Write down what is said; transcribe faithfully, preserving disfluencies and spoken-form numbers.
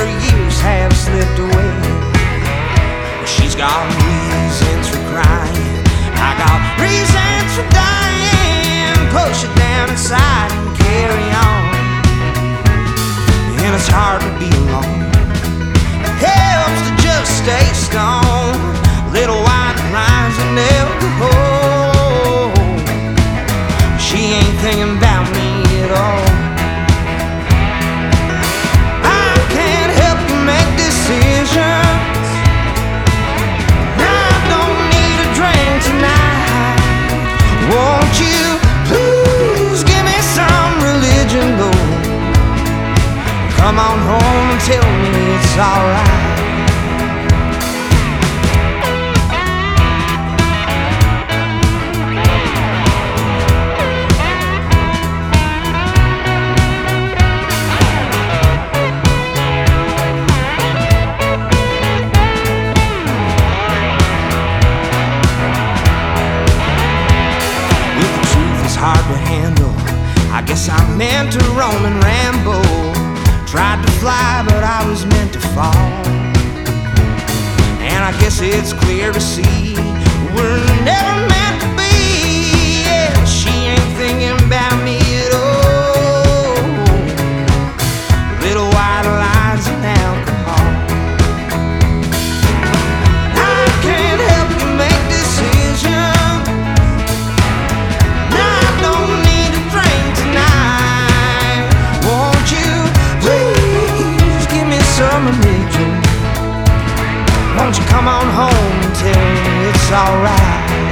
her years have slipped away. Well, she's got reasons for crying, I got reasons for dying. Push it down inside and carry on. And it's hard to be alone. It helps to just stay stoned. Little white lines that never hold. She ain't thinking about me at all. I can't help you make decisions. I don't need a drink tonight. Won't you please give me some religion, Lord? Come on home and tell me it's alright. Hard to handle. I guess I meant to roam and ramble. Tried to fly, but I was meant to fall. And I guess it's clear to see we're never meant to be. Yeah, she ain't thinking about me at all. Little white lies and alcohol. I can't help you make decisions. Some religion. Won't you come on home and tell me it's alright?